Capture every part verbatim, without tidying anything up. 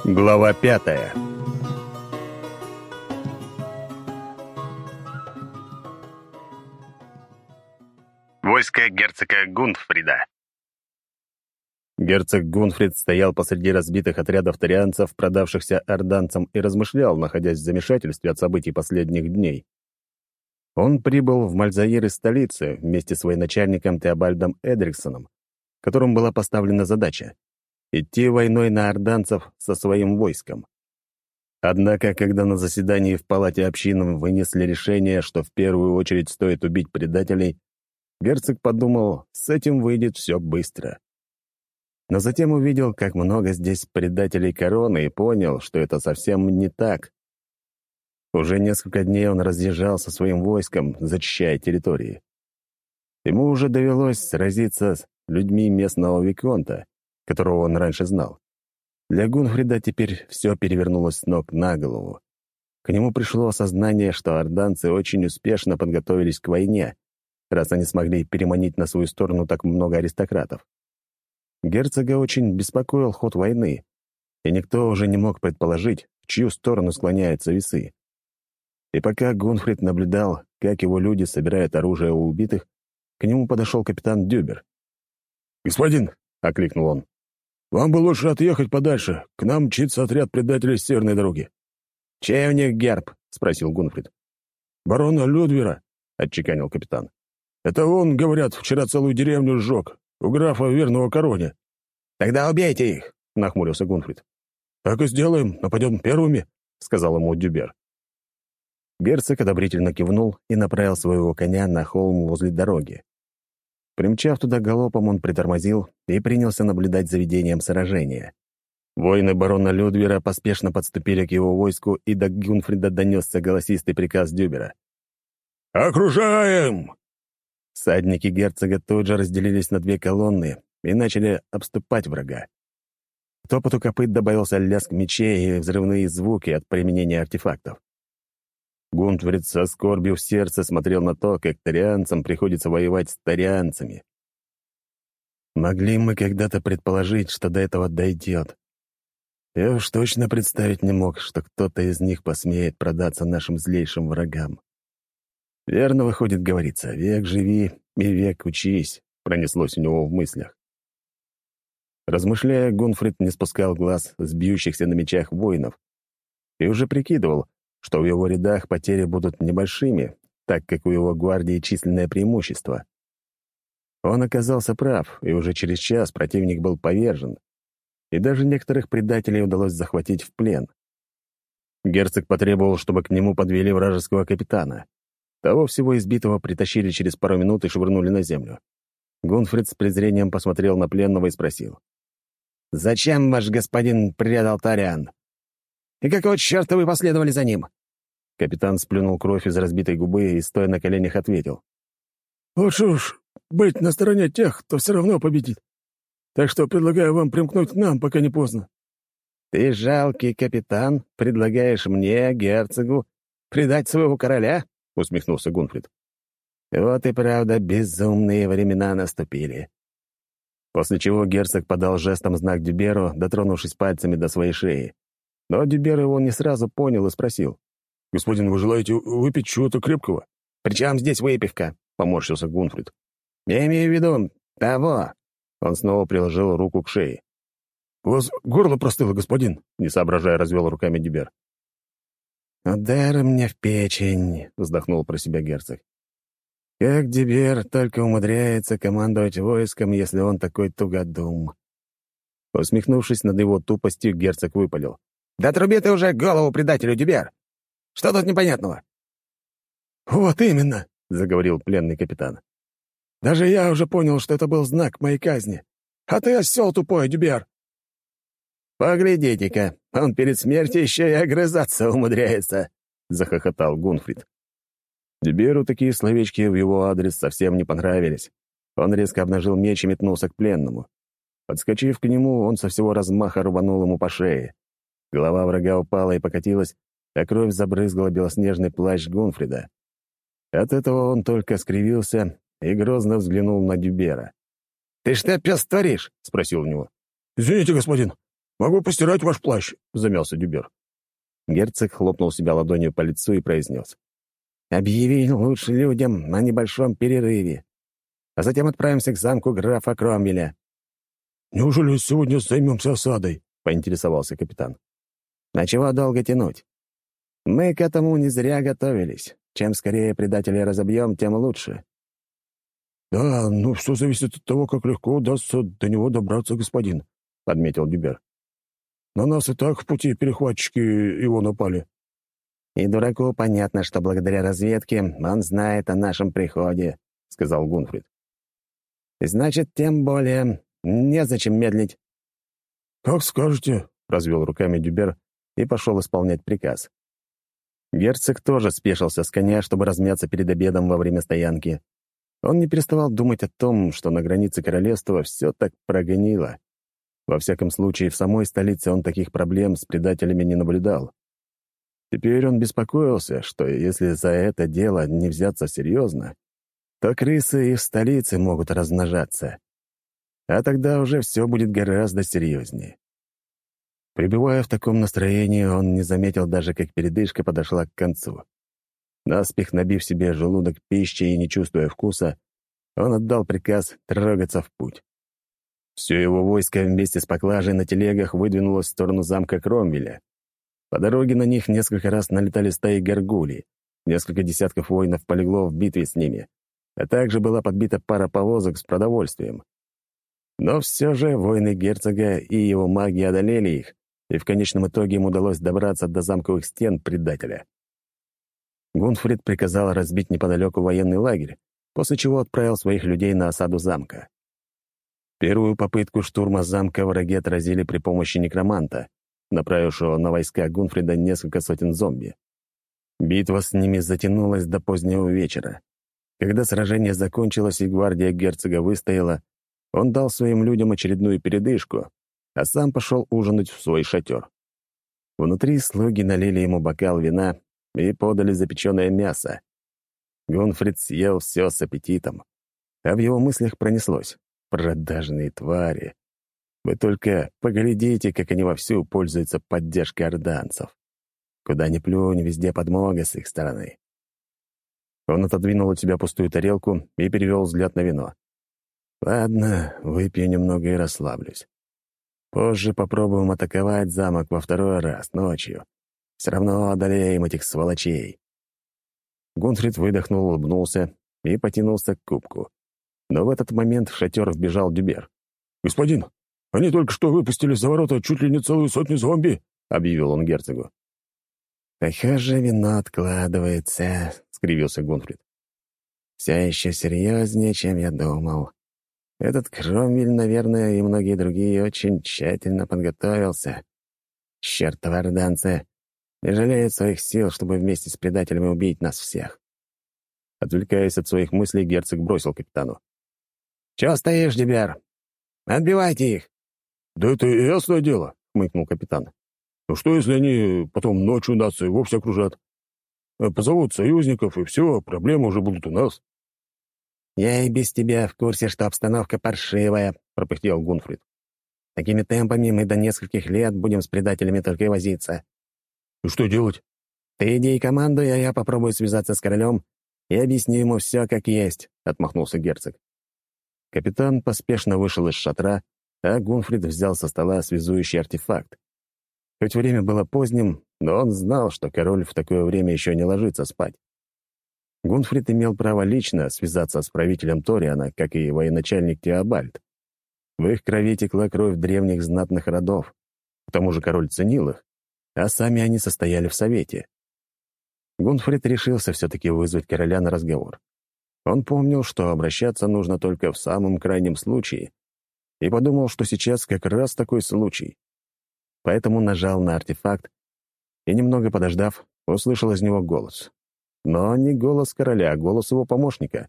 Глава пятая. Войско герцога Гунфрида. Герцог Гунфрид стоял посреди разбитых отрядов тарианцев, продавшихся орданцам, и размышлял, находясь в замешательстве от событий последних дней. Он прибыл в Мальзаир из столицы вместе с военачальником Теобальдом Эдриксоном, которому была поставлена задача — идти войной на орданцев со своим войском. Однако, когда на заседании в палате общин вынесли решение, что в первую очередь стоит убить предателей, герцог подумал, с этим выйдет все быстро. Но затем увидел, как много здесь предателей короны, и понял, что это совсем не так. Уже несколько дней он разъезжал со своим войском, зачищая территории. Ему уже довелось сразиться с людьми местного виконта, которого он раньше знал. Для Гунфрида теперь все перевернулось с ног на голову. К нему пришло осознание, что орданцы очень успешно подготовились к войне, раз они смогли переманить на свою сторону так много аристократов. Герцога очень беспокоил ход войны, и никто уже не мог предположить, в чью сторону склоняются весы. И пока Гунфрид наблюдал, как его люди собирают оружие у убитых, к нему подошел капитан Дюбер. «Господин!» — окликнул он. «Вам бы лучше отъехать подальше. К нам мчится отряд предателей с северной дороги». «Чей у них герб?» — спросил Гунфрид. «Барона Людвера», — отчеканил капитан. «Это он, говорят, вчера целую деревню сжег. У графа верного короне». «Тогда убейте их!» — нахмурился Гунфрид. «Так и сделаем. Нападем первыми», — сказал ему Дюбер. Герцог одобрительно кивнул и направил своего коня на холм возле дороги. Примчав туда галопом, он притормозил и принялся наблюдать за ведением сражения. Воины барона Людвера поспешно подступили к его войску, и до Гунфрида донесся голосистый приказ Дюбера. «Окружаем!» Всадники герцога тут же разделились на две колонны и начали обступать врага. К топоту копыт добавился лязг мечей и взрывные звуки от применения артефактов. Гунфрид со скорбью в сердце смотрел на то, как тарианцам приходится воевать с тарианцами. Могли мы когда-то предположить, что до этого дойдет. Я уж точно представить не мог, что кто-то из них посмеет продаться нашим злейшим врагам. Верно, выходит, говорится, век живи и век учись, пронеслось у него в мыслях. Размышляя, Гунфрид не спускал глаз с бьющихся на мечах воинов и уже прикидывал, что в его рядах потери будут небольшими, так как у его гвардии численное преимущество. Он оказался прав, и уже через час противник был повержен, и даже некоторых предателей удалось захватить в плен. Герцог потребовал, чтобы к нему подвели вражеского капитана. Того всего избитого притащили через пару минут и швырнули на землю. Гунфрид с презрением посмотрел на пленного и спросил. «Зачем ваш господин предал тариан? И какого черта вы последовали за ним?» Капитан сплюнул кровь из разбитой губы и, стоя на коленях, ответил. «Лучше уж быть на стороне тех, кто все равно победит. Так что предлагаю вам примкнуть к нам, пока не поздно». «Ты, жалкий капитан, предлагаешь мне, герцогу, предать своего короля?» — усмехнулся Гунфрид. «Вот и правда, безумные времена наступили». После чего герцог подал жестом знак Дюберу, дотронувшись пальцами до своей шеи. Но Дюбер его не сразу понял и спросил. «Господин, вы желаете выпить чего-то крепкого?» «При чем здесь выпивка?» — поморщился Гунфрид. «Я имею в виду того». Он снова приложил руку к шее. «У вас горло простыло, господин?» — не соображая, развел руками Дюбер. «Удар мне в печень», — вздохнул про себя герцог. «Как Дюбер только умудряется командовать войском, если он такой тугодум». Усмехнувшись над его тупостью, герцог выпалил. «Да труби ты уже голову предателю, Дюбер! Что тут непонятного?» «Вот именно», — заговорил пленный капитан. «Даже я уже понял, что это был знак моей казни. А ты осел тупой, Дюбер!» «Поглядите-ка, он перед смертью еще и огрызаться умудряется», — захохотал Гунфрид. Дюберу такие словечки в его адрес совсем не понравились. Он резко обнажил меч и метнулся к пленному. Подскочив к нему, он со всего размаха рубанул ему по шее. Голова врага упала и покатилась, а кровь забрызгала белоснежный плащ Гунфрида. От этого он только скривился и грозно взглянул на Дюбера. «Ты что, пес, творишь?» — спросил у него. «Извините, господин, Могу постирать ваш плащ», — замялся Дюбер. Герцог хлопнул себя ладонью по лицу и произнес. «Объяви лучше людям о небольшом перерыве, а затем отправимся к замку графа Кромвеля». «Неужели сегодня займемся осадой?» — поинтересовался капитан. «А чего долго тянуть? Мы к этому не зря готовились. Чем скорее предателей разобьем, тем лучше». «Да, но все зависит от того, как легко удастся до него добраться, господин», — подметил Дюбер. «На нас и так в пути перехватчики его напали». «И дураку понятно, что благодаря разведке он знает о нашем приходе», — сказал Гунфрид. «Значит, тем более незачем медлить». «Как скажете», — развел руками Дюбер и пошел исполнять приказ. Герцог тоже спешился с коня, чтобы размяться перед обедом во время стоянки. Он не переставал думать о том, что на границе королевства все так прогонило. Во всяком случае, в самой столице он таких проблем с предателями не наблюдал. Теперь он беспокоился, что если за это дело не взяться серьезно, то крысы и в столице могут размножаться. А тогда уже все будет гораздо серьезнее. Пребывая в таком настроении, он не заметил даже, как передышка подошла к концу. Наспех набив себе желудок пищей и не чувствуя вкуса, он отдал приказ трогаться в путь. Все его войско вместе с поклажей на телегах выдвинулось в сторону замка Кромвеля. По дороге на них несколько раз налетали стаи горгулей, несколько десятков воинов полегло в битве с ними, а также была подбита пара повозок с продовольствием. Но все же воины герцога и его маги одолели их, и в конечном итоге им удалось добраться до замковых стен предателя. Гунфрид приказал разбить неподалеку военный лагерь, после чего отправил своих людей на осаду замка. Первую попытку штурма замка враги отразили при помощи некроманта, направившего на войска Гунфрида несколько сотен зомби. Битва с ними затянулась до позднего вечера. Когда сражение закончилось и гвардия герцога выстояла, он дал своим людям очередную передышку, а сам пошел ужинать в свой шатер. Внутри слуги налили ему бокал вина и подали запеченное мясо. Гунфрид съел все с аппетитом, а в его мыслях пронеслось: продажные твари. Вы только поглядите, как они вовсю пользуются поддержкой орданцев. Куда ни плюнь, везде подмога с их стороны. Он отодвинул от себя пустую тарелку и перевел взгляд на вино. Ладно, выпью немного и расслаблюсь. Позже попробуем атаковать замок во второй раз, ночью. Все равно одолеем этих сволочей. Гунфрид выдохнул, улыбнулся и потянулся к кубку. Но в этот момент в шатер вбежал Дюбер. «Господин, они только что выпустили за ворота чуть ли не целую сотню зомби», — объявил он герцогу. «Похоже, вино откладывается», — скривился Гунфрид. «Все еще серьезнее, чем я думал. Этот Кромвель, наверное, и многие другие очень тщательно подготовился. Чертовы орданцы не жалеют своих сил, чтобы вместе с предателями убить нас всех». Отвлекаясь от своих мыслей, герцог бросил капитану. «Чего стоишь, Дюбер? Отбивайте их!» «Да это ясное дело», — хмыкнул капитан. «Ну что, если они потом ночью нас и вовсе окружат? Позовут союзников, и все, проблемы уже будут у нас». «Я и без тебя в курсе, что обстановка паршивая», — пропыхтел Гунфрид. «Такими темпами мы до нескольких лет будем с предателями только и возиться». «И что делать?» «Ты иди и командуй, а я попробую связаться с королем и объясню ему все как есть», — отмахнулся герцог. Капитан поспешно вышел из шатра, а Гунфрид взял со стола связующий артефакт. Хоть время было поздним, но он знал, что король в такое время еще не ложится спать. Гунфрид имел право лично связаться с правителем Ториана, как и военачальник Теобальд. В их крови текла кровь древних знатных родов. К тому же король ценил их, а сами они состояли в совете. Гунфрид решился все-таки вызвать короля на разговор. Он помнил, что обращаться нужно только в самом крайнем случае, и подумал, что сейчас как раз такой случай. Поэтому нажал на артефакт и, немного подождав, услышал из него голос. Но не голос короля, а голос его помощника.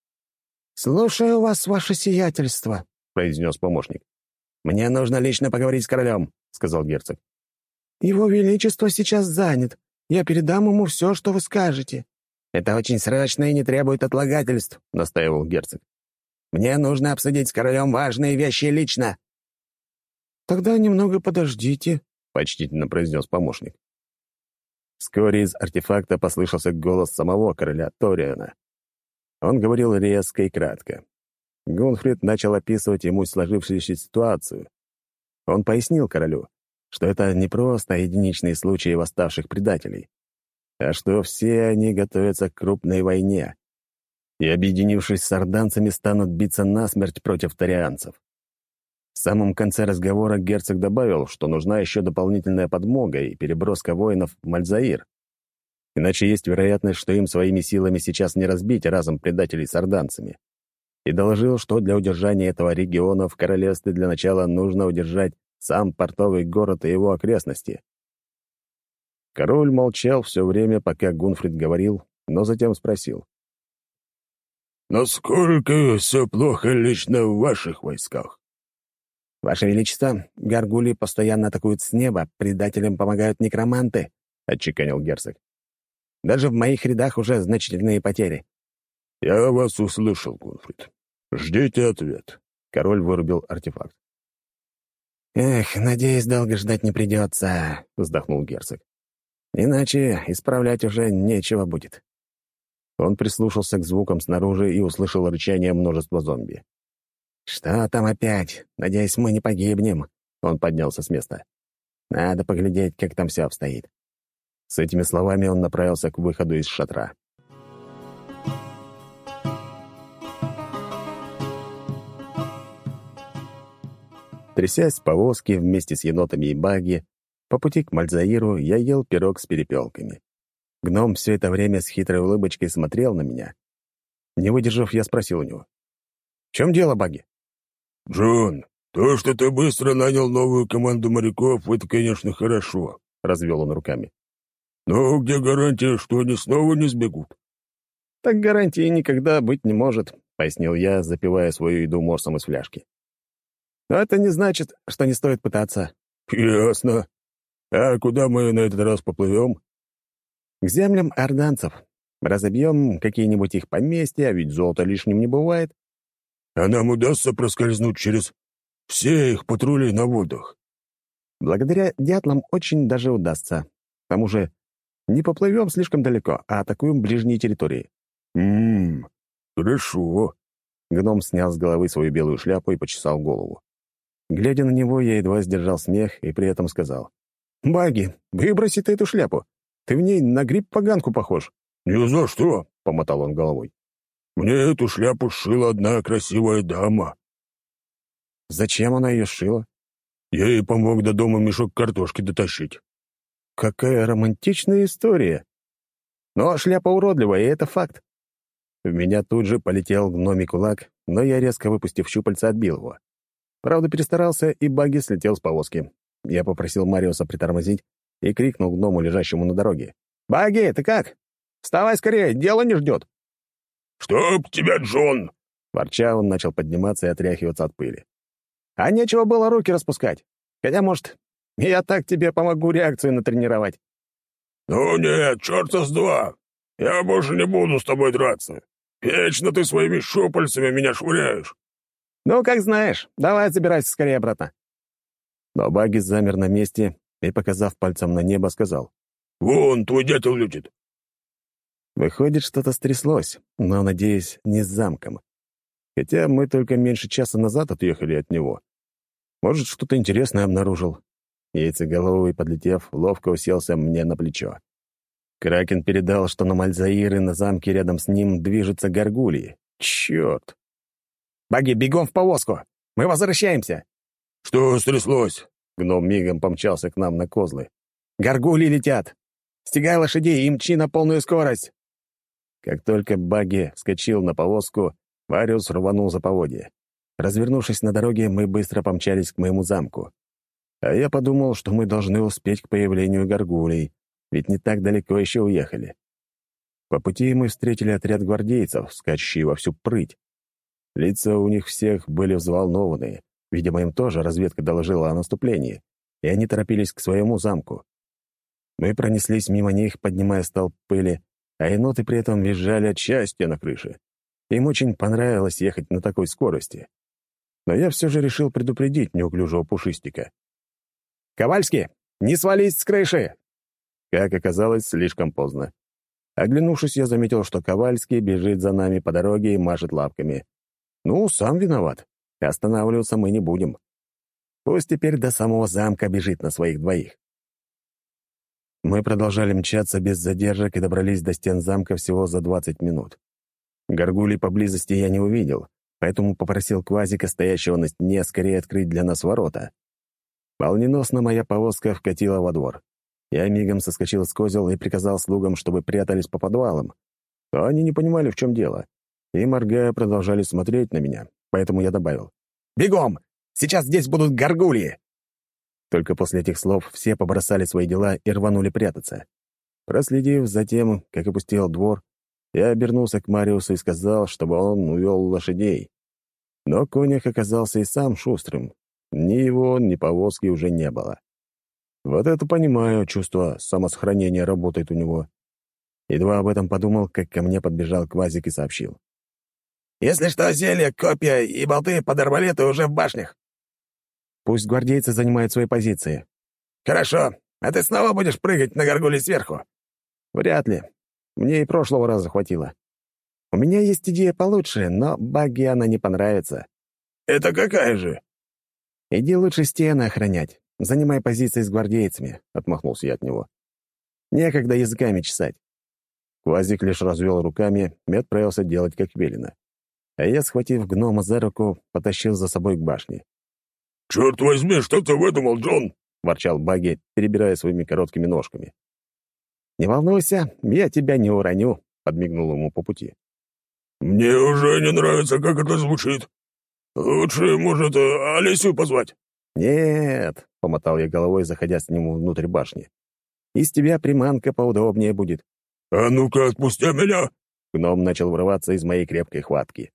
«Слушаю вас, ваше сиятельство», — произнес помощник. «Мне нужно лично поговорить с королем», — сказал герцог. «Его Величество сейчас занят. Я передам ему все, что вы скажете». «Это очень срочно и не требует отлагательств», — настаивал герцог. «Мне нужно обсудить с королем важные вещи лично». «Тогда немного подождите», — почтительно произнес помощник. Вскоре из артефакта послышался голос самого короля Ториана. Он говорил резко и кратко. Гунфрид начал описывать ему сложившуюся ситуацию. Он пояснил королю, что это не просто единичные случаи восставших предателей, а что все они готовятся к крупной войне и, объединившись с орданцами, станут биться насмерть против торианцев. В самом конце разговора герцог добавил, что нужна еще дополнительная подмога и переброска воинов в Мальзаир. Иначе есть вероятность, что им своими силами сейчас не разбить разом предателей с орданцами. И доложил, что для удержания этого региона в королевстве для начала нужно удержать сам портовый город и его окрестности. Король молчал все время, пока Гунфрид говорил, но затем спросил. «Насколько все плохо лично в ваших войсках?» «Ваше Величество, горгульи постоянно атакуют с неба, предателям помогают некроманты», — отчеканил герцог. «Даже в моих рядах уже значительные потери». «Я вас услышал, Гунфрид. Ждите ответ». Король вырубил артефакт. «Эх, надеюсь, долго ждать не придется», — вздохнул герцог. «Иначе исправлять уже нечего будет». Он прислушался к звукам снаружи и услышал рычание множества зомби. «Что там опять? Надеюсь, мы не погибнем». Он поднялся с места. «Надо поглядеть, как там все обстоит». С этими словами он направился к выходу из шатра. Трясясь в повозке вместе с енотами и багги, по пути к Мальзаиру я ел пирог с перепелками. Гном все это время с хитрой улыбочкой смотрел на меня. Не выдержав, я спросил у него. «В чем дело, багги?» «Джон, то, что ты быстро нанял новую команду моряков, это, конечно, хорошо», — развел он руками. «Но где гарантия, что они снова не сбегут?» «Так гарантии никогда быть не может», — пояснил я, запивая свою еду морсом из фляжки. «Но это не значит, что не стоит пытаться». «Ясно. А куда мы на этот раз поплывем?» «К землям орданцев. Разобьем какие-нибудь их поместья, ведь золота лишним не бывает». «А нам удастся проскользнуть через все их патрули на водах?» «Благодаря дятлам очень даже удастся. К тому же не поплывем слишком далеко, а атакуем ближние территории». «Ммм, хорошо». Гном снял с головы свою белую шляпу и почесал голову. Глядя на него, я едва сдержал смех и при этом сказал. «Багги, выброси ты эту шляпу. Ты в ней на гриб-поганку похож». «Ни за что», — помотал он головой. «Мне эту шляпу сшила одна красивая дама». «Зачем она ее сшила?» «Я ей помог до дома мешок картошки дотащить». «Какая романтичная история!» «Но шляпа уродливая, и это факт». В меня тут же полетел гномий кулак, но я, резко выпустив щупальца, отбил его. Правда, перестарался, и багги слетел с повозки. Я попросил Мариуса притормозить и крикнул гному, лежащему на дороге. «Багги, ты как? Вставай скорее, дело не ждет!» «Чтоб тебя, Джон!» Ворча, он начал подниматься и отряхиваться от пыли. «А нечего было руки распускать. Хотя, может, я так тебе помогу реакцию натренировать». «Ну нет, черта с два! Я больше не буду с тобой драться. Вечно ты своими щупальцами меня швыряешь». «Ну, как знаешь. Давай забирайся скорее обратно». Но багги замер на месте и, показав пальцем на небо, сказал. «Вон, твой дятел летит». Выходит, что-то стряслось, но, надеюсь, не с замком. Хотя мы только меньше часа назад отъехали от него. Может, что-то интересное обнаружил. Яйцеголовый, подлетев, ловко уселся мне на плечо. Кракен передал, что на Мальзаир и на замке рядом с ним движутся горгульи. Черт! «Багги, бегом в повозку! Мы возвращаемся!» «Что стряслось?» Гном мигом помчался к нам на козлы. «Горгульи летят! Стегай лошадей и мчи на полную скорость!» Как только багги вскочил на повозку, Мариус рванул за поводья. Развернувшись на дороге, мы быстро помчались к моему замку. А я подумал, что мы должны успеть к появлению горгулей, ведь не так далеко еще уехали. По пути мы встретили отряд гвардейцев, скачущие во всю прыть. Лица у них всех были взволнованные. Видимо, им тоже разведка доложила о наступлении, и они торопились к своему замку. Мы пронеслись мимо них, поднимая столб пыли, а еноты при этом визжали от счастья на крыше. Им очень понравилось ехать на такой скорости. но я все же решил предупредить неуклюжего пушистика. «Ковальский, не свались с крыши!» Как оказалось, слишком поздно. Оглянувшись, я заметил, что Ковальский бежит за нами по дороге и машет лапками. Ну, сам виноват. Останавливаться мы не будем. Пусть теперь до самого замка бежит на своих двоих. Мы продолжали мчаться без задержек и добрались до стен замка всего за двадцать минут. Горгулей поблизости я не увидел, поэтому попросил Квазика, стоящего на стене, скорее открыть для нас ворота. Молниеносно моя повозка вкатила во двор. Я мигом соскочил с козел и приказал слугам, чтобы прятались по подвалам. Но они не понимали, в чем дело, и, моргая, продолжали смотреть на меня, поэтому я добавил: «Бегом! Сейчас здесь будут горгульи!» Только после этих слов все побросали свои дела и рванули прятаться. Проследив за тем, как опустел двор, я обернулся к Мариусу и сказал, чтобы он увел лошадей. Но конюх оказался и сам шустрым. Ни его, ни повозки уже не было. Вот это понимаю, чувство самосохранения работает у него. Едва об этом подумал, как ко мне подбежал Квазик и сообщил: «Если что, зелье, копья и болты под арбалеты уже в башнях». «Пусть гвардейцы занимают свои позиции». «Хорошо. А ты снова будешь прыгать на горгулей сверху?» «Вряд ли. Мне и прошлого раза хватило. У меня есть идея получше, но Багги она не понравится». «Это какая же?» «Иди лучше стены охранять. Занимай позиции с гвардейцами», — отмахнулся я от него. «Некогда языками чесать». Квазик лишь развел руками и отправился делать, как велено. А я, схватив гнома за руку, потащил за собой к башне. «Черт возьми, что ты выдумал, Джон?» — ворчал Багги, перебирая своими короткими ножками. «Не волнуйся, я тебя не уроню», — подмигнул ему по пути. «Мне уже не нравится, как это звучит. Лучше, может, Алисию позвать?» «Нет», — помотал я головой, заходя с ним внутрь башни. «Из тебя приманка поудобнее будет». «А ну-ка, отпусти меня!» Гном начал вырываться из моей крепкой хватки.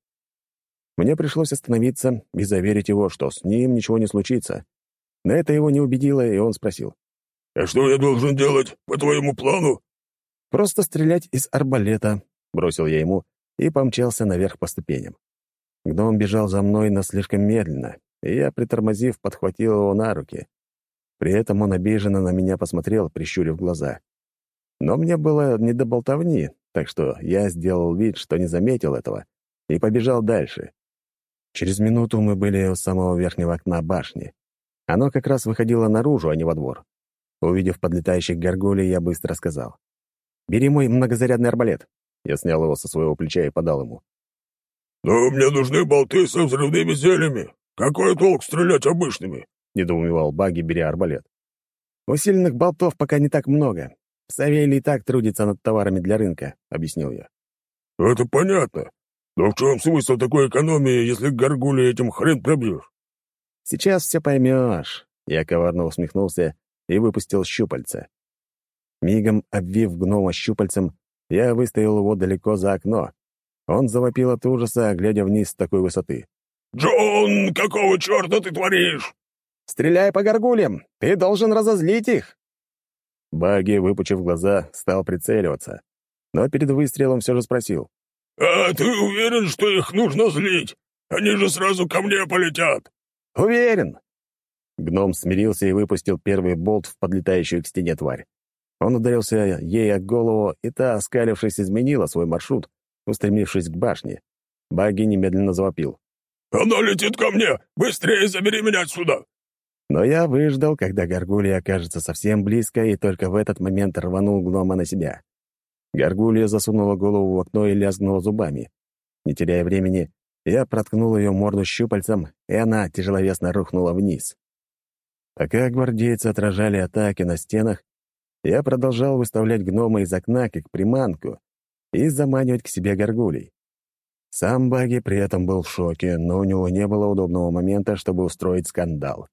Мне пришлось остановиться и заверить его, что с ним ничего не случится. Но это его не убедило, и он спросил: «А что я должен делать, по твоему плану?» «Просто стрелять из арбалета», — бросил я ему и помчался наверх по ступеням. Гном бежал за мной, но слишком медленно, и я, притормозив, подхватил его на руки. При этом он обиженно на меня посмотрел, прищурив глаза. Но мне было не до болтовни, так что я сделал вид, что не заметил этого, и побежал дальше. Через минуту мы были у самого верхнего окна башни. Оно как раз выходило наружу, а не во двор. Увидев подлетающих горгулей, я быстро сказал: «Бери мой многозарядный арбалет». Я снял его со своего плеча и подал ему. «Но мне нужны болты со взрывными зельями. Какой толк стрелять обычными?» — недоумевал Багги, беря арбалет. «Усиленных болтов пока не так много. Савелий и так трудится над товарами для рынка», — объяснил я. «Это понятно. Но в чем смысл такой экономии, если горгулей этим хрен пробьешь?» «Сейчас все поймешь». Я коварно усмехнулся и выпустил щупальца. Мигом обвив гнома щупальцем, я выставил его далеко за окно. Он завопил от ужаса, глядя вниз с такой высоты. «Джон, какого черта ты творишь?» «Стреляй по горгульям! Ты должен разозлить их!» Багги, выпучив глаза, стал прицеливаться, но перед выстрелом все же спросил: «А ты уверен, что их нужно злить? Они же сразу ко мне полетят!» «Уверен!» Гном смирился и выпустил первый болт в подлетающую к стене тварь. Он ударился ей о голову, и та, оскалившись, изменила свой маршрут, устремившись к башне. Багги немедленно завопил: «Она летит ко мне! Быстрее забери меня отсюда!» Но я выждал, когда горгулья окажется совсем близко, и только в этот момент рванул гнома на себя. Горгулья засунула голову в окно и лязгнула зубами. Не теряя времени, я проткнул ее морду щупальцем, и она тяжеловесно рухнула вниз. Пока гвардейцы отражали атаки на стенах, я продолжал выставлять гнома из окна как приманку и заманивать к себе горгулей. Сам Багги при этом был в шоке, но у него не было удобного момента, чтобы устроить скандал.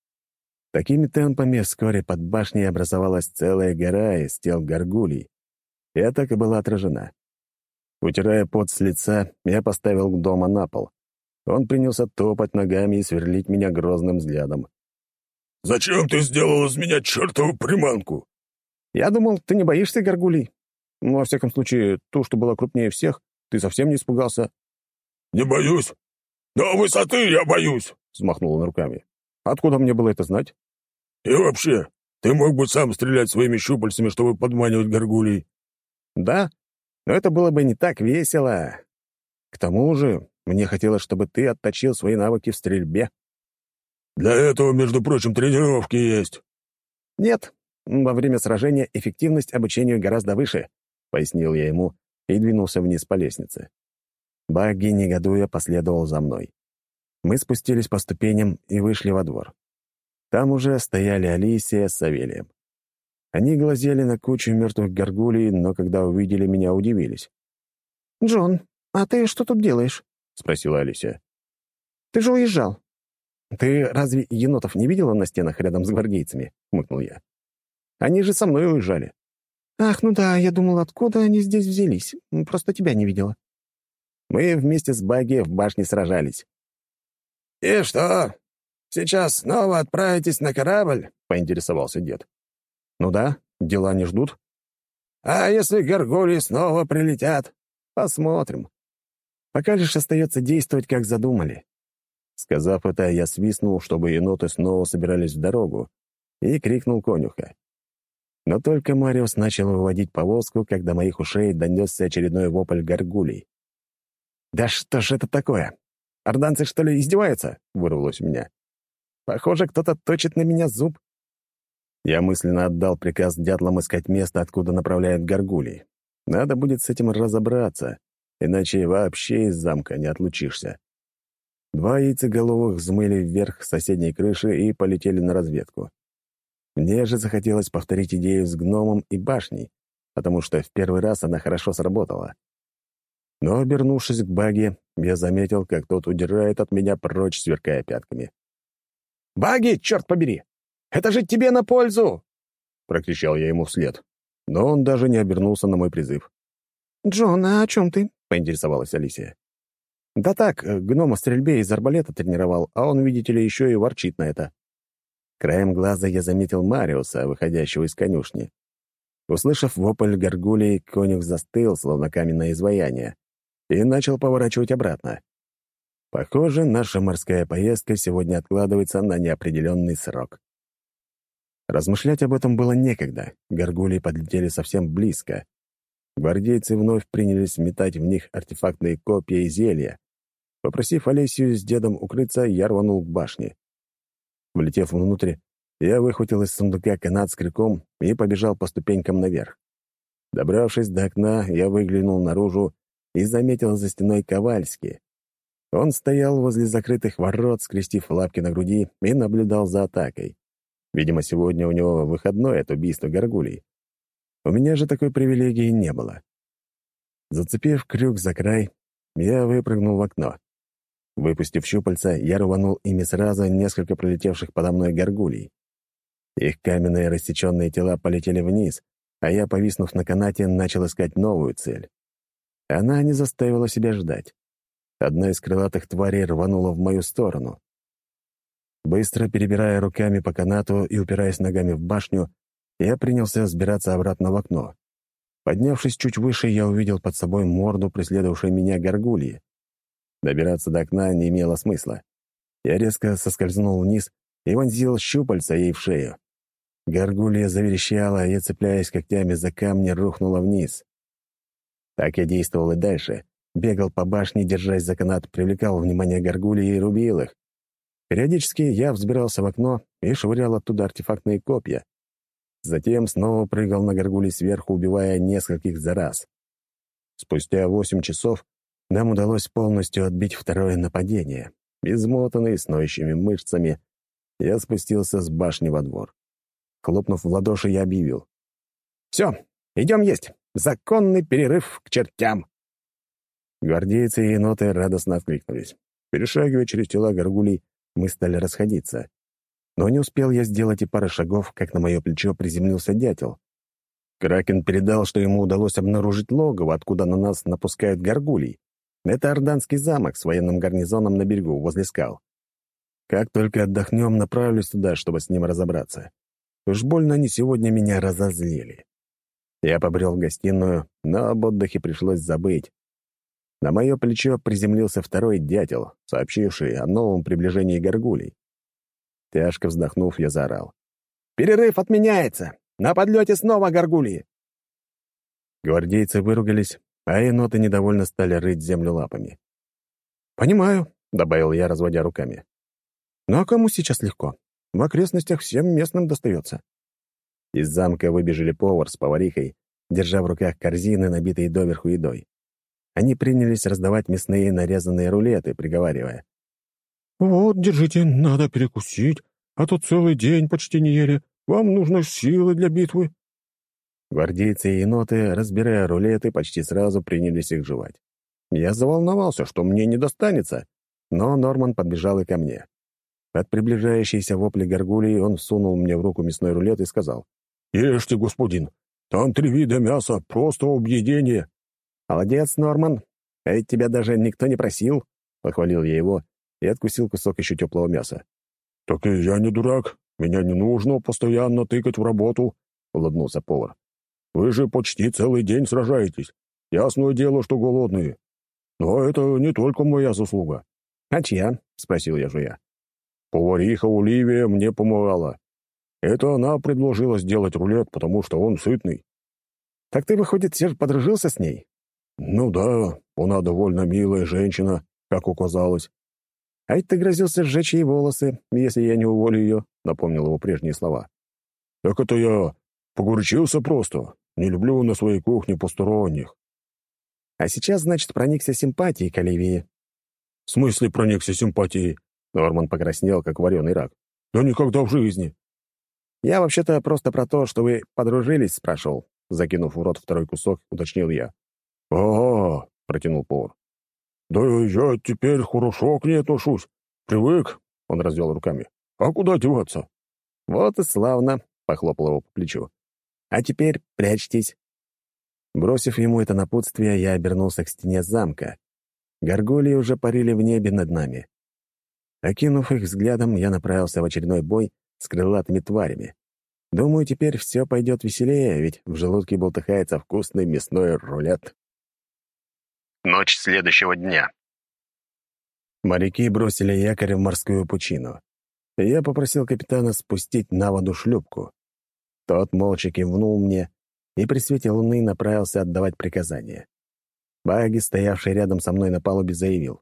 Такими темпами вскоре под башней образовалась целая гора из тел горгулей, и атака была отражена. Утирая пот с лица, я поставил гнома на пол. Он принялся топать ногами и сверлить меня грозным взглядом. «Зачем ты сделал из меня чертову приманку?» «Я думал, ты не боишься горгулей. Но, во всяком случае, ту, что была крупнее всех, ты совсем не испугался». «Не боюсь. «Но высоты я боюсь!» — взмахнул он руками. «Откуда мне было это знать?» «И вообще, ты мог бы сам стрелять своими щупальцами, чтобы подманивать горгулей». «Да, но это было бы не так весело. К тому же мне хотелось, чтобы ты отточил свои навыки в стрельбе». «Для этого, между прочим, тренировки есть». «Нет, во время сражения эффективность обучению гораздо выше», — пояснил я ему и двинулся вниз по лестнице. Багги, негодуя, последовал за мной. Мы спустились по ступеням и вышли во двор. Там уже стояли Алисия с Савелием. Они глазели на кучу мертвых горгулей, но когда увидели меня, удивились. «Джон, а ты что тут делаешь?» — спросила Алисия. «Ты же уезжал». «Ты разве енотов не видела на стенах рядом с гвардейцами?» — хмыкнул я. «Они же со мной уезжали». «Ах, ну да, я думал, откуда они здесь взялись. Просто тебя не видела». Мы вместе с Багги в башне сражались. «И что, сейчас снова отправитесь на корабль?» — поинтересовался дед. «Ну да, дела не ждут». «А если горгульи снова прилетят?» «Посмотрим. Пока лишь остается действовать, как задумали». Сказав это, я свистнул, чтобы еноты снова собирались в дорогу, и крикнул конюха. Но только Мариус начал выводить повозку, когда до моих ушей донесся очередной вопль горгулей. «Да что ж это такое? Орданцы, что ли, издеваются?» — вырвалось у меня. «Похоже, кто-то точит на меня зуб». Я мысленно отдал приказ дятлам искать место, откуда направляют горгулей. Надо будет с этим разобраться, иначе вообще из замка не отлучишься. Два яйцеголовых взмыли вверх с соседней крыши и полетели на разведку. Мне же захотелось повторить идею с гномом и башней, потому что в первый раз она хорошо сработала. Но, обернувшись к Багги, я заметил, как тот удирает от меня прочь, сверкая пятками. «Багги, черт побери! Это же тебе на пользу!» — прокричал я ему вслед. Но он даже не обернулся на мой призыв. «Джон, а о чем ты?» — поинтересовалась Алисия. «Да так, гнома в стрельбе из арбалета тренировал, а он, видите ли, еще и ворчит на это». Краем глаза я заметил Мариуса, выходящего из конюшни. Услышав вопль горгулей, конюх застыл, словно каменное изваяние, и начал поворачивать обратно. Похоже, наша морская поездка сегодня откладывается на неопределенный срок. Размышлять об этом было некогда. Горгулии подлетели совсем близко. Гвардейцы вновь принялись метать в них артефактные копья и зелья. Попросив Олесию с дедом укрыться, я рванул к башне. Влетев внутрь, я выхватил из сундука канат с крюком и побежал по ступенькам наверх. Добравшись до окна, я выглянул наружу и заметил за стеной Ковальски. Он стоял возле закрытых ворот, скрестив лапки на груди, и наблюдал за атакой. Видимо, сегодня у него выходной от убийства горгулей. У меня же такой привилегии не было. Зацепив крюк за край, я выпрыгнул в окно. Выпустив щупальца, я рванул ими сразу несколько пролетевших подо мной горгулей. Их каменные рассеченные тела полетели вниз, а я, повиснув на канате, начал искать новую цель. Она не заставила себя ждать. Одна из крылатых тварей рванула в мою сторону. Быстро перебирая руками по канату и упираясь ногами в башню, я принялся взбираться обратно в окно. Поднявшись чуть выше, я увидел под собой морду преследовавшей меня горгульи. Добираться до окна не имело смысла. Я резко соскользнул вниз и вонзил щупальца ей в шею. Горгулья заверещала и, цепляясь когтями за камни, рухнула вниз. Так я действовал и дальше. Бегал по башне, держась за канат, привлекал внимание горгульи и рубил их. Периодически я взбирался в окно и швырял оттуда артефактные копья. Затем снова прыгал на горгулей сверху, убивая нескольких за раз. Спустя восемь часов нам удалось полностью отбить второе нападение. Измотанный, с ноющими мышцами, я спустился с башни во двор. Хлопнув в ладоши, я объявил. «Все, идем есть. Законный перерыв к чертям!» Гвардейцы и еноты радостно откликнулись. Перешагивая через тела горгулей, мы стали расходиться. Но не успел я сделать и пары шагов, как на мое плечо приземлился дятел. Кракен передал, что ему удалось обнаружить логово, откуда на нас напускают горгулей. Это Орданский замок с военным гарнизоном на берегу, возле скал. Как только отдохнем, направлюсь туда, чтобы с ним разобраться. Уж больно они сегодня меня разозлили. Я побрел в гостиную, но об отдыхе пришлось забыть. На мое плечо приземлился второй дятел, сообщивший о новом приближении горгулей. Тяжко вздохнув, я заорал. «Перерыв отменяется! На подлете снова горгульи!» Гвардейцы выругались, а еноты недовольно стали рыть землю лапами. «Понимаю», — добавил я, разводя руками. «Ну а кому сейчас легко? В окрестностях всем местным достается». Из замка выбежали повар с поварихой, держа в руках корзины, набитые доверху едой. Они принялись раздавать мясные нарезанные рулеты, приговаривая. «Вот, держите, надо перекусить, а то целый день почти не ели. Вам нужны силы для битвы». Гвардейцы и еноты, разбирая рулеты, почти сразу принялись их жевать. Я заволновался, что мне не достанется, но Норман подбежал и ко мне. От приближающейся вопли горгулии он всунул мне в руку мясной рулет и сказал. «Ешьте, господин, там три вида мяса, просто объедение». «Молодец, Норман, а ведь тебя даже никто не просил», — похвалил я его и откусил кусок еще теплого мяса. «Так и я не дурак, меня не нужно постоянно тыкать в работу», — улыбнулся повар. «Вы же почти целый день сражаетесь. Ясное дело, что голодные. Но это не только моя заслуга». «А чья?» — спросил я жуя. «Повариха Оливия мне помогала. Это она предложила сделать рулет, потому что он сытный». «Так ты, выходит, все же подружился с ней?» «Ну да, она довольно милая женщина, как оказалось». «А ведь ты грозился сжечь ей волосы, если я не уволю ее», — напомнил его прежние слова. «Так это я погорячился просто. Не люблю на своей кухне посторонних». «А сейчас, значит, проникся симпатией к Оливии». «В смысле проникся симпатией?» Норман покраснел, как вареный рак. «Да никогда в жизни». «Я вообще-то просто про то, что вы подружились, спрашивал». Закинув в рот второй кусок, уточнил я. «Ага», — протянул повар. «Да я теперь хорошо к ней отношусь. Привык», — он развел руками. «А куда деваться?» «Вот и славно», — похлопал его по плечу. «А теперь прячьтесь». Бросив ему это напутствие, я обернулся к стене замка. Горгулии уже парили в небе над нами. Окинув их взглядом, я направился в очередной бой с крылатыми тварями. Думаю, теперь все пойдет веселее, ведь в желудке болтыхается вкусный мясной рулет. Ночь следующего дня. Моряки бросили якорь в морскую пучину. Я попросил капитана спустить на воду шлюпку. Тот молча кивнул мне и при свете луны направился отдавать приказания. Баги, стоявший рядом со мной на палубе, заявил.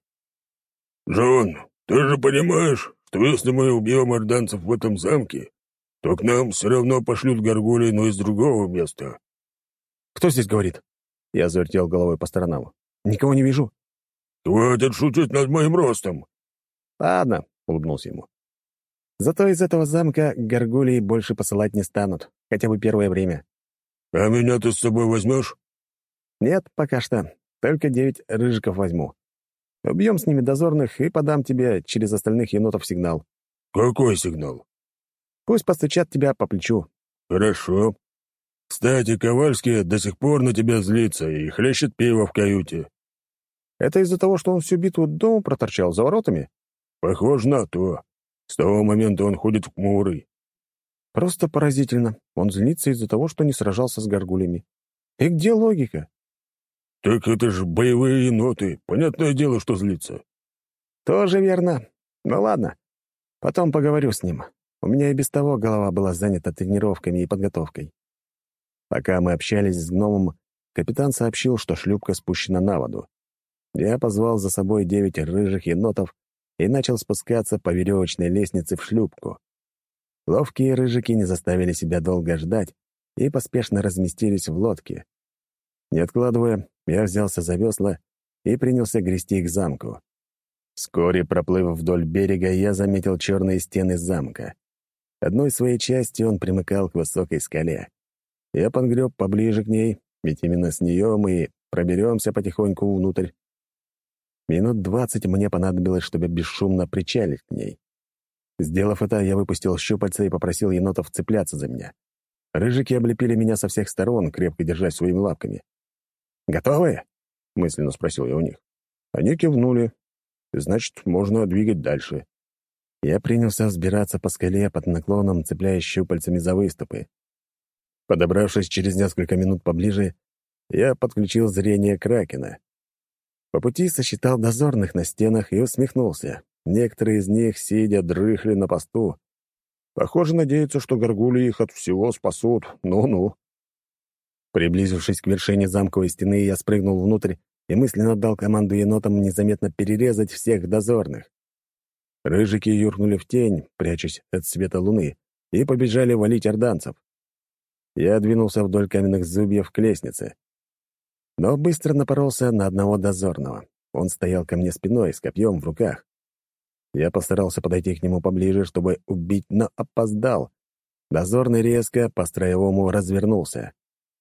«Джон, ты же понимаешь, что если мы убьем орданцев в этом замке, то к нам все равно пошлют горгулей, но из другого места». «Кто здесь говорит?» Я завертел головой по сторонам. «Никого не вижу». «Хватит шутить над моим ростом». «Ладно», — улыбнулся ему. «Зато из этого замка горгулии больше посылать не станут, хотя бы первое время». «А меня ты с собой возьмешь?» «Нет, пока что. Только девять рыжиков возьму. Убьем с ними дозорных и подам тебе через остальных енотов сигнал». «Какой сигнал?» «Пусть постучат тебя по плечу». «Хорошо. Кстати, Ковальский до сих пор на тебя злится и хлещет пиво в каюте». «Это из-за того, что он всю битву дома проторчал за воротами?» «Похоже на то. С того момента он ходит в хмурый». «Просто поразительно. Он злится из-за того, что не сражался с горгулями. И где логика?» «Так это же боевые еноты. Понятное дело, что злится». «Тоже верно. Ну ладно. Потом поговорю с ним. У меня и без того голова была занята тренировками и подготовкой». Пока мы общались с гномом, капитан сообщил, что шлюпка спущена на воду. Я позвал за собой девять рыжих енотов и начал спускаться по веревочной лестнице в шлюпку. Ловкие рыжики не заставили себя долго ждать и поспешно разместились в лодке. Не откладывая, я взялся за весла и принялся грести к замку. Вскоре, проплыв вдоль берега, я заметил черные стены замка. Одной своей частью он примыкал к высокой скале. Я подгреб поближе к ней, ведь именно с нее мы проберемся потихоньку внутрь. Минут двадцать мне понадобилось, чтобы бесшумно причалить к ней. Сделав это, я выпустил щупальца и попросил енотов цепляться за меня. Рыжики облепили меня со всех сторон, крепко держась своими лапками. «Готовы?» — мысленно спросил я у них. Они кивнули. Значит, можно двигать дальше. Я принялся взбираться по скале под наклоном, цепляясь щупальцами за выступы. Подобравшись через несколько минут поближе, я подключил зрение кракена. По пути сосчитал дозорных на стенах и усмехнулся. Некоторые из них, сидя, дрыхли на посту. Похоже, надеются, что горгульи их от всего спасут. Ну-ну. Приблизившись к вершине замковой стены, я спрыгнул внутрь и мысленно дал команду енотам незаметно перерезать всех дозорных. Рыжики юркнули в тень, прячась от света луны, и побежали валить орданцев. Я двинулся вдоль каменных зубьев к лестнице. Но быстро напоролся на одного дозорного. Он стоял ко мне спиной, с копьем в руках. Я постарался подойти к нему поближе, чтобы убить, но опоздал. Дозорный резко по-строевому развернулся.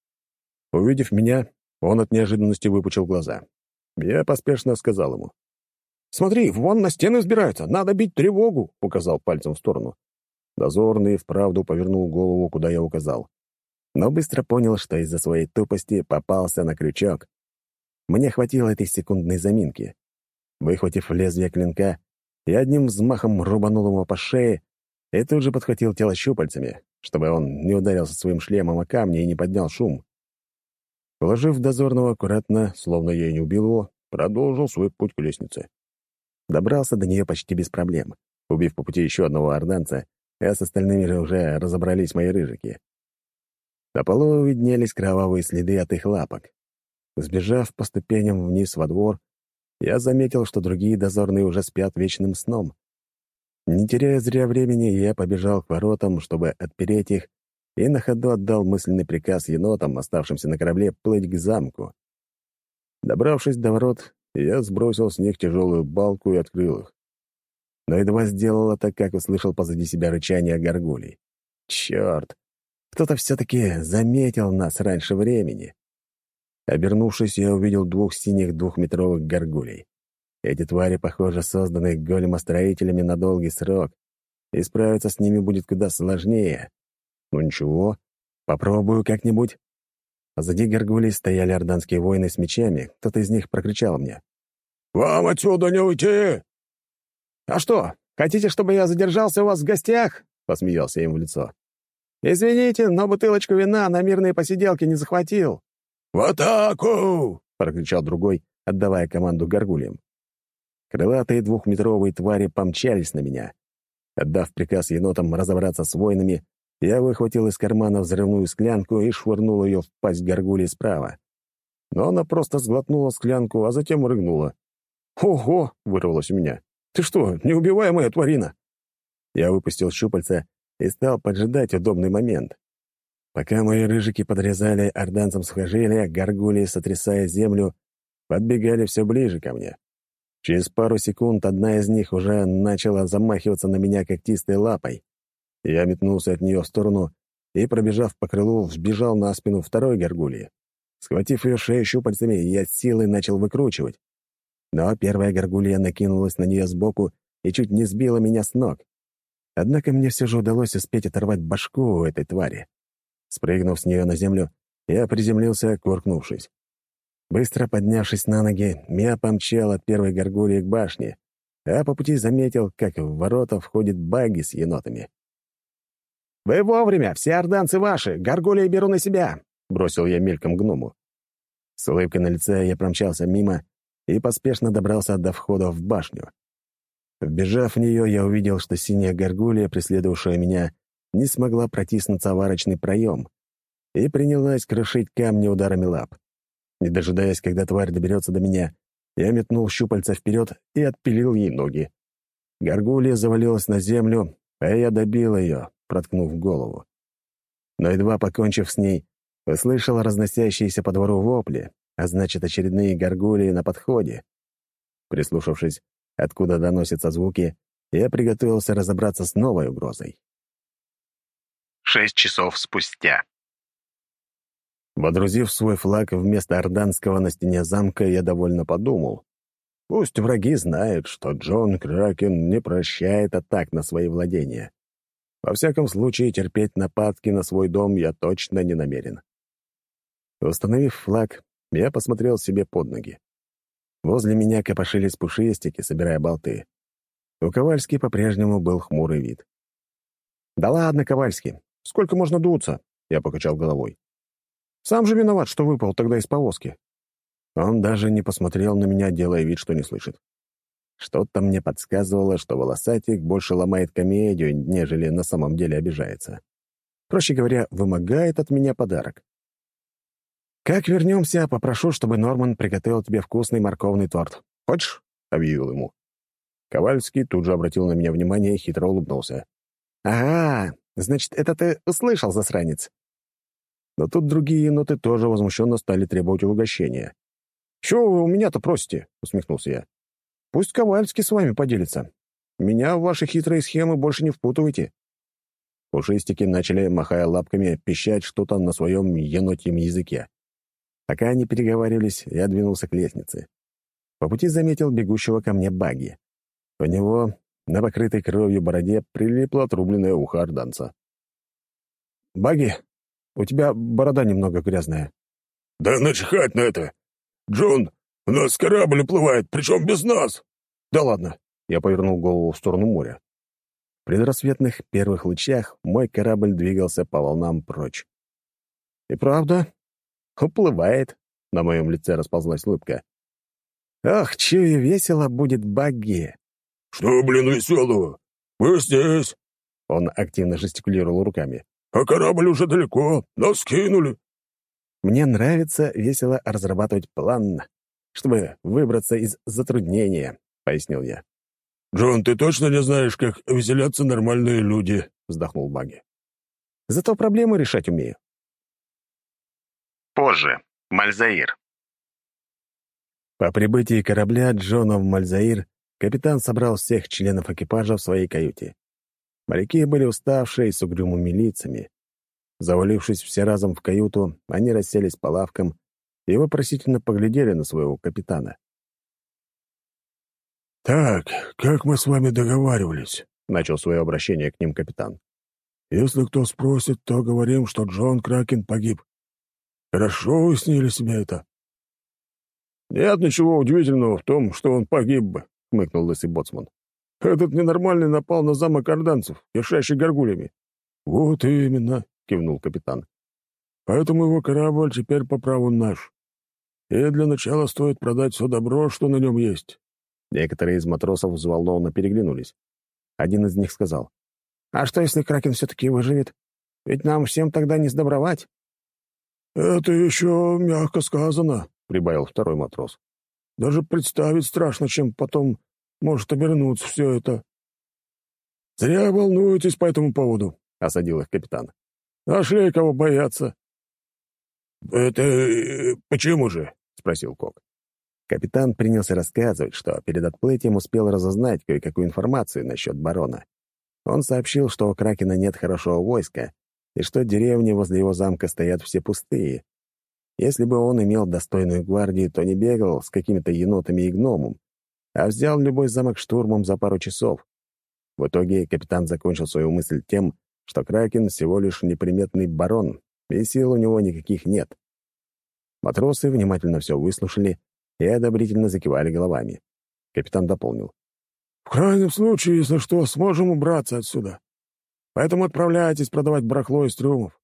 Увидев меня, он от неожиданности выпучил глаза. Я поспешно сказал ему. «Смотри, вон на стены взбираются, надо бить тревогу», — указал пальцем в сторону. Дозорный вправду повернул голову, куда я указал. Но быстро понял, что из-за своей тупости попался на крючок. Мне хватило этой секундной заминки. Выхватив лезвие клинка, я одним взмахом рубанул его по шее и тут же подхватил тело щупальцами, чтобы он не ударился своим шлемом о камни и не поднял шум. Положив дозорного аккуратно, словно я и не убил его, продолжил свой путь к лестнице. Добрался до нее почти без проблем, убив по пути еще одного орданца, а с остальными же уже разобрались мои рыжики. На полу виднелись кровавые следы от их лапок. Сбежав по ступеням вниз во двор, я заметил, что другие дозорные уже спят вечным сном. Не теряя зря времени, я побежал к воротам, чтобы отпереть их, и на ходу отдал мысленный приказ енотам, оставшимся на корабле, плыть к замку. Добравшись до ворот, я сбросил с них тяжелую балку и открыл их. Но едва сделал это, как услышал позади себя рычание горгулей. Черт! Кто-то все-таки заметил нас раньше времени. Обернувшись, я увидел двух синих двухметровых горгулей. Эти твари, похоже, созданы големостроителями на долгий срок, и справиться с ними будет куда сложнее. Ну ничего, попробую как-нибудь. Позади горгулей стояли орданские воины с мечами. Кто-то из них прокричал мне. «Вам отсюда не уйти!» «А что, хотите, чтобы я задержался у вас в гостях?» — посмеялся я им в лицо. «Извините, но бутылочку вина на мирные посиделки не захватил». «В атаку!» — прокричал другой, отдавая команду горгульям. Крылатые двухметровые твари помчались на меня. Отдав приказ енотам разобраться с воинами, я выхватил из кармана взрывную склянку и швырнул ее в пасть горгульи справа. Но она просто сглотнула склянку, а затем рыгнула. «Ого!» — вырвалось у меня. «Ты что, неубиваемая тварина?» Я выпустил щупальца и стал поджидать удобный момент. Пока мои рыжики подрезали орданцам сухожилия, горгульи, сотрясая землю, подбегали все ближе ко мне. Через пару секунд одна из них уже начала замахиваться на меня когтистой лапой. Я метнулся от нее в сторону и, пробежав по крылу, взбежал на спину второй горгульи. Схватив ее шею щупальцами, я с силой начал выкручивать. Но первая горгулья накинулась на нее сбоку и чуть не сбила меня с ног. Однако мне все же удалось успеть оторвать башку у этой твари. Спрыгнув с нее на землю, я приземлился, кувыркнувшись. Быстро поднявшись на ноги, я помчал от первой горгульи к башне, а по пути заметил, как в ворота входит багги с енотами. «Вы вовремя! Все орданцы ваши! Горгульи беру на себя!» — бросил я мельком гному. С улыбкой на лице я промчался мимо и поспешно добрался до входа в башню. Вбежав в нее, я увидел, что синяя горгулья, преследовавшая меня, не смогла протиснуться в арочный проем и принялась крушить камни ударами лап. Не дожидаясь, когда тварь доберется до меня, я метнул щупальца вперед и отпилил ей ноги. Горгулья завалилась на землю, а я добил ее, проткнув голову. Но едва покончив с ней, услышал разносящиеся по двору вопли, а значит, очередные горгульи на подходе. Прислушавшись, откуда доносятся звуки, я приготовился разобраться с новой угрозой. Шесть часов спустя. Водрузив свой флаг вместо орданского на стене замка, я довольно подумал. Пусть враги знают, что Джон Кракен не прощает атак на свои владения. Во всяком случае, терпеть нападки на свой дом я точно не намерен. Установив флаг, я посмотрел себе под ноги. Возле меня копошились пушистики, собирая болты. У Ковальски по-прежнему был хмурый вид. «Да ладно, Ковальский, сколько можно дуться?» — я покачал головой. «Сам же виноват, что выпал тогда из повозки». Он даже не посмотрел на меня, делая вид, что не слышит. Что-то мне подсказывало, что волосатик больше ломает комедию, нежели на самом деле обижается. Проще говоря, вымогает от меня подарок. «Как вернемся, попрошу, чтобы Норман приготовил тебе вкусный морковный торт. Хочешь?» — объявил ему. Ковальский тут же обратил на меня внимание и хитро улыбнулся. «Ага, значит, это ты услышал, засранец?» Но тут другие еноты тоже возмущенно стали требовать угощения. «Чего вы у меня-то просите?» — усмехнулся я. «Пусть Ковальский с вами поделится. Меня в ваши хитрые схемы больше не впутывайте». Пушистики начали, махая лапками, пищать что-то на своем енотьем языке. Пока они переговаривались, я двинулся к лестнице. По пути заметил бегущего ко мне Багги. У него на покрытой кровью бороде прилипло отрубленное ухо орданца. «Багги, у тебя борода немного грязная». «Да начихать на это! Джон, у нас корабль уплывает, причем без нас!» «Да ладно!» — я повернул голову в сторону моря. В предрассветных первых лучах мой корабль двигался по волнам прочь. «И правда, уплывает!» — на моем лице расползлась улыбка. «Ох, чую, весело будет Багги!» «Что, блин, веселого? Вы здесь!» Он активно жестикулировал руками. «А корабль уже далеко, нас кинули!» «Мне нравится весело разрабатывать план, чтобы выбраться из затруднения», — пояснил я. «Джон, ты точно не знаешь, как веселятся нормальные люди?» — вздохнул Багги. «Зато проблемы решать умею». Позже. Мальзаир. По прибытии корабля Джона в Мальзаир капитан собрал всех членов экипажа в своей каюте. Моряки были уставшие и с угрюмыми лицами. Завалившись все разом в каюту, они расселись по лавкам и вопросительно поглядели на своего капитана. «Так, как мы с вами договаривались?» — начал свое обращение к ним капитан. «Если кто спросит, то говорим, что Джон Кракен погиб. Хорошо уяснили себе это?» «Нет ничего удивительного в том, что он погиб бы», — хмыкнул лысый боцман. «Этот ненормальный напал на замок орданцев, кишащий горгульями». «Вот именно», — кивнул капитан. «Поэтому его корабль теперь по праву наш. И для начала стоит продать все добро, что на нем есть». Некоторые из матросов взволнованно переглянулись. Один из них сказал: «А что, если Кракен все-таки выживет? Ведь нам всем тогда не сдобровать». «Это еще мягко сказано», — прибавил второй матрос. «Даже представить страшно, чем потом может обернуться все это». «Зря волнуетесь по этому поводу», — осадил их капитан. «Нашли кого бояться». «Это почему же?» — спросил Кок. Капитан принялся рассказывать, что перед отплытием успел разузнать кое-какую информацию насчет барона. Он сообщил, что у Кракена нет хорошего войска, и что деревни возле его замка стоят все пустые. Если бы он имел достойную гвардию, то не бегал с какими-то енотами и гномом, а взял любой замок штурмом за пару часов. В итоге капитан закончил свою мысль тем, что Кракен всего лишь неприметный барон, и сил у него никаких нет. Матросы внимательно все выслушали и одобрительно закивали головами. Капитан дополнил: «В крайнем случае, если что, сможем убраться отсюда. Поэтому отправляйтесь продавать барахло из трюмов».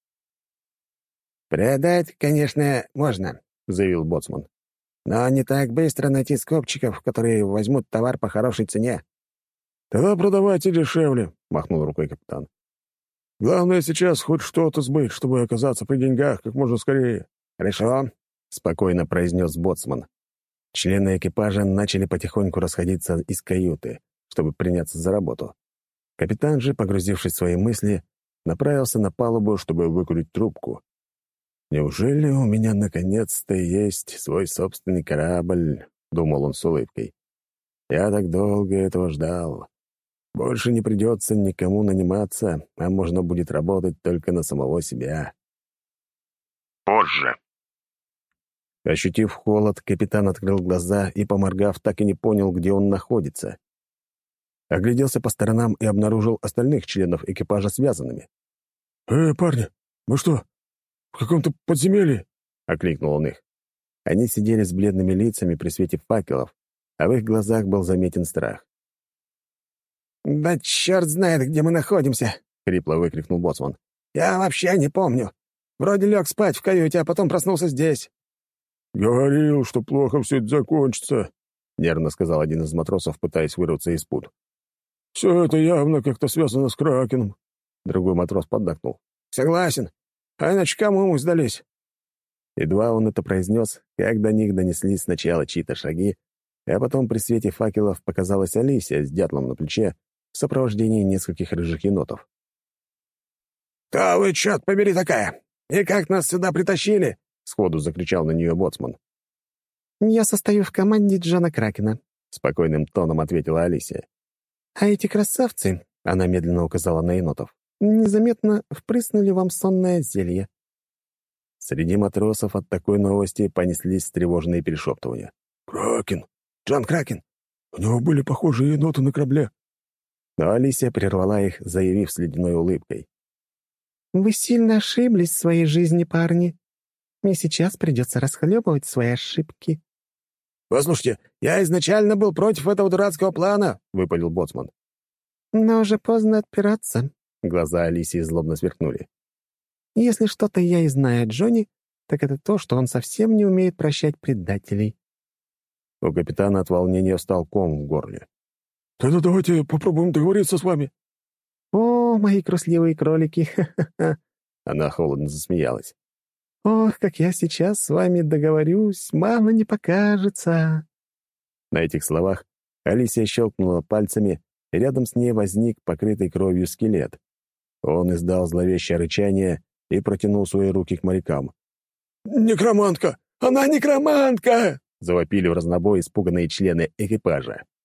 «Продать, конечно, можно», — заявил боцман. «Но не так быстро найти скупщиков, которые возьмут товар по хорошей цене». «Тогда продавайте дешевле», — махнул рукой капитан. «Главное сейчас хоть что-то сбыть, чтобы оказаться при деньгах как можно скорее». «Хорошо», — спокойно произнес боцман. Члены экипажа начали потихоньку расходиться из каюты, чтобы приняться за работу. Капитан же, погрузившись в свои мысли, направился на палубу, чтобы выкурить трубку. «Неужели у меня наконец-то есть свой собственный корабль?» — думал он с улыбкой. «Я так долго этого ждал. Больше не придется никому наниматься, а можно будет работать только на самого себя». Позже. Ощутив холод, капитан открыл глаза и, поморгав, так и не понял, где он находится. Огляделся по сторонам и обнаружил остальных членов экипажа связанными. «Эй, парни, вы что, в каком-то подземелье?» — окликнул он их. Они сидели с бледными лицами при свете факелов, а в их глазах был заметен страх. «Да черт знает, где мы находимся!» — хрипло выкрикнул боцман. «Я вообще не помню. Вроде лег спать в каюте, а потом проснулся здесь». «Говорил, что плохо все это закончится», — нервно сказал один из матросов, пытаясь вырваться из пут. «Все это явно как-то связано с Кракеном». Другой матрос поддакнул. «Согласен. А иначе кому мы сдались?» Едва он это произнес, как до них донеслись сначала чьи-то шаги, а потом при свете факелов показалась Алисия с дятлом на плече в сопровождении нескольких рыжих енотов. «Кто вы, черт побери, такая? И как нас сюда притащили?» — сходу закричал на нее боцман. «Я состою в команде Джона Кракена», — спокойным тоном ответила Алисия. «А эти красавцы», — она медленно указала на енотов, «незаметно впрыснули вам сонное зелье». Среди матросов от такой новости понеслись встревоженные перешептывания. «Кракен! «Джон Кракен! У него были похожие еноты на корабле». Но Алисия прервала их, заявив с ледяной улыбкой. «Вы сильно ошиблись в своей жизни, парни. Мне сейчас придется расхлебывать свои ошибки». «Послушайте, я изначально был против этого дурацкого плана», — выпалил боцман. «Но уже поздно отпираться», — глаза Алисии злобно сверкнули. «Если что-то я и знаю о Джонни, так это то, что он совсем не умеет прощать предателей». У капитана от волнения встал ком в горле. «Тогда давайте попробуем договориться с вами». «О, мои трусливые кролики! Ха-ха-ха!» Она холодно засмеялась. «Ох, как я сейчас с вами договорюсь, мало не покажется!» На этих словах Алисия щелкнула пальцами, и рядом с ней возник покрытый кровью скелет. Он издал зловещее рычание и протянул свои руки к морякам. «Некромантка! Она некромантка!» — завопили в разнобой испуганные члены экипажа.